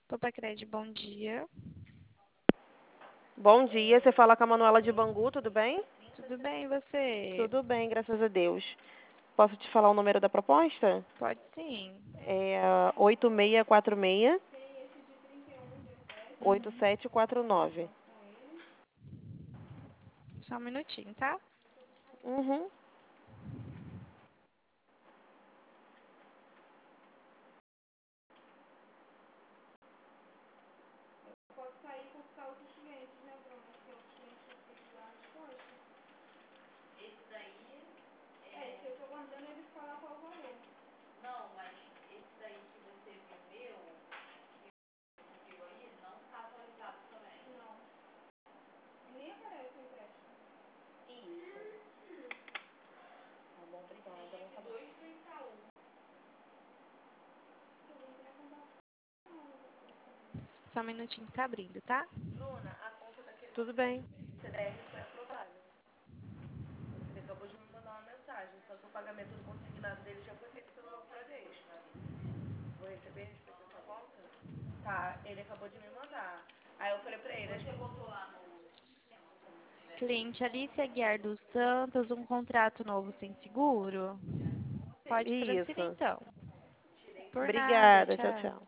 Topacred, bom dia. Bom dia, você fala com a Manuela de Bangu, tudo bem? Tudo bem, e você? Tudo bem, graças a Deus. Posso te falar o número da proposta? Pode sim. É 8646 Uhum. 8749. Só um minutinho, tá? Uhum. Só um minutinho que tá abrindo, tá? Tudo bem. Ele acabou de me mandar uma mensagem, só que o pagamento do consignado dele já foi feito pelo Bradesco. Vou receber a respeito da sua conta? Tá, ele acabou de me mandar. Aí eu falei pra ele, Cliente Alice Aguiar dos Santos, um contrato novo sem seguro? Pode transferir isso. então. Por nada, Obrigada, tchau, tchau. tchau.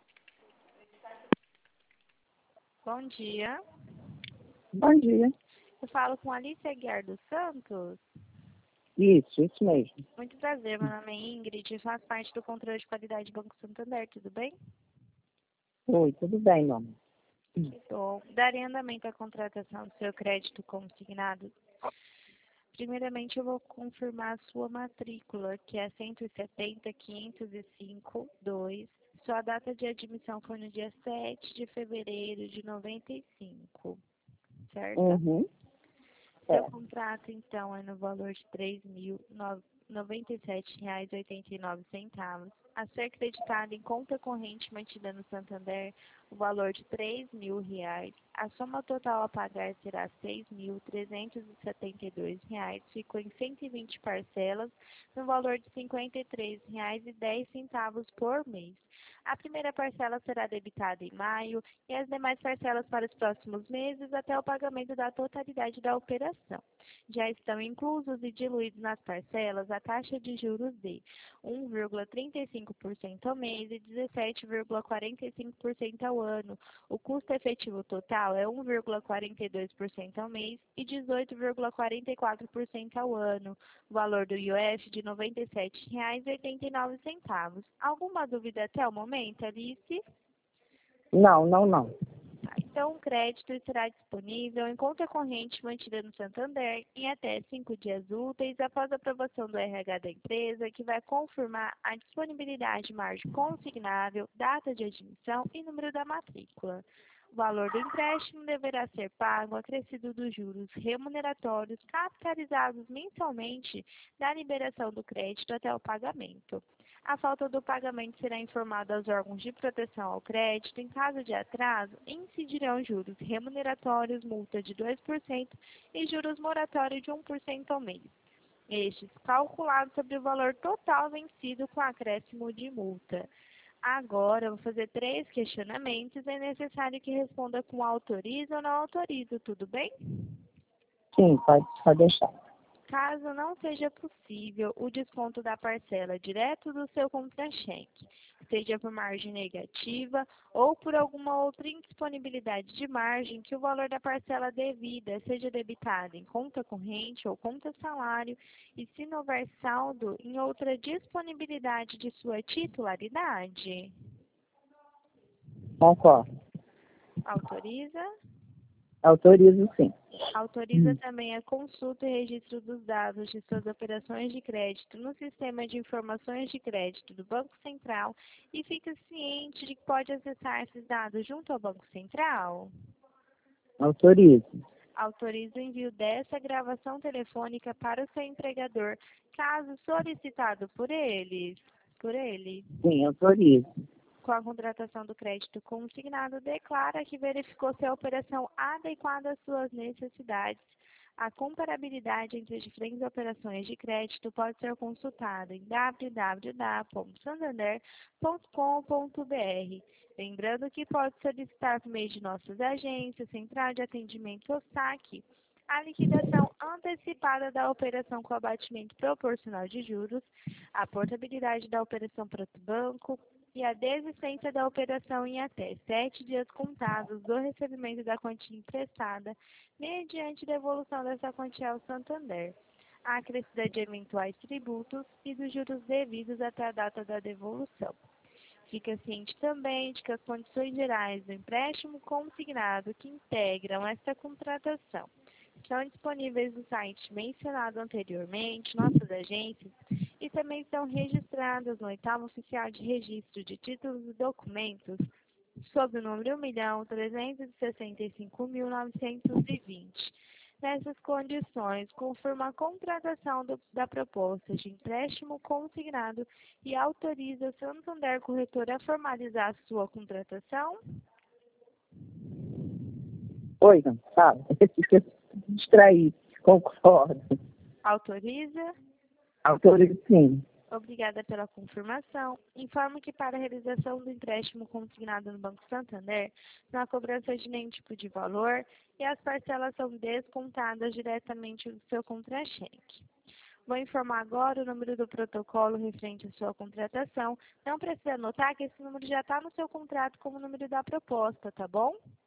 Bom dia. Bom dia. Eu falo com Alice Aguiar dos Santos. Isso mesmo. Muito prazer, meu nome é Ingrid e faço parte do controle de qualidade do Banco Santander, tudo bem? Oi, tudo bem, nome. Que bom. Darei andamento à contratação do seu crédito consignado. Primeiramente, eu vou confirmar a sua matrícula, que é 170.505.2. Sua data de admissão foi no dia 7 de fevereiro de 95, certo? Uhum. Seu contrato, então, é no valor de R$ 3.097,89, a ser creditado em conta corrente mantida no Santander o valor de R$ 3.000. A soma total a pagar será R$ 6.372, ficou em 120 parcelas, no valor de R$ 53,10 por mês. A primeira parcela será debitada em maio e as demais parcelas para os próximos meses até o pagamento da totalidade da operação. Já estão inclusos e diluídos nas parcelas a taxa de juros de 1,35% ao mês e 17,45% ao ano. O custo efetivo total é 1,42% ao mês e 18,44% ao ano. O valor do IOF de R$ 97,89. Alguma dúvida até o momento, Alice? Não. Então, o crédito estará disponível em conta corrente mantida no Santander em até 5 dias úteis após a aprovação do RH da empresa, que vai confirmar a disponibilidade de margem consignável, data de admissão e número da matrícula. O valor do empréstimo deverá ser pago acrescido dos juros remuneratórios capitalizados mensalmente da liberação do crédito até o pagamento. A falta do pagamento será informada aos órgãos de proteção ao crédito. Em caso de atraso, incidirão juros remuneratórios, multa de 2% e juros moratórios de 1% ao mês. Estes calculados sobre o valor total vencido com acréscimo de multa. Agora, vou fazer 3 questionamentos. É necessário que responda com autoriza ou não autoriza, tudo bem? Sim, pode deixar. Caso não seja possível o desconto da parcela direto do seu contra-cheque, seja por margem negativa ou por alguma outra indisponibilidade de margem, que o valor da parcela devida seja debitado em conta corrente ou conta salário e, se não houver saldo, em outra disponibilidade de sua titularidade. Concordo. Autoriza? Autorizo, sim. Autoriza também a consulta e registro dos dados de suas operações de crédito no Sistema de Informações de Crédito do Banco Central e fica ciente de que pode acessar esses dados junto ao Banco Central? Autorizo. Autoriza o envio dessa gravação telefônica para o seu empregador, caso solicitado por ele. Sim, autorizo. Com a contratação do crédito consignado, declara que verificou se a operação adequada às suas necessidades. A comparabilidade entre as diferentes operações de crédito pode ser consultada em www.santander.com.br. Lembrando que pode solicitar por meio de nossas agências, Central de Atendimento ou SAC, a liquidação antecipada da operação com abatimento proporcional de juros, a portabilidade da operação para o banco e a desistência da operação em até 7 dias contados do recebimento da quantia emprestada, mediante devolução dessa quantia ao Santander, a acrescida de eventuais tributos e dos juros devidos até a data da devolução. Fica ciente também de que as condições gerais do empréstimo consignado que integram esta contratação estão disponíveis no site mencionado anteriormente, nossas agências, e também estão registradas no 8º Oficial de Registro de Títulos e Documentos, sob o número 1.365.920. Nessas condições, confirma a contratação da proposta de empréstimo consignado e autoriza o Santander Corretora a formalizar a sua contratação? Oi, não, fala. Fica distraído. Concordo. Autoriza? Autorizo sim. Obrigada pela confirmação. Informo que para a realização do empréstimo consignado no Banco Santander, não há cobrança de nenhum tipo de valor e as parcelas são descontadas diretamente do seu contra-cheque. Vou informar agora o número do protocolo referente à sua contratação. Não precisa anotar que esse número já está no seu contrato como número da proposta, tá bom?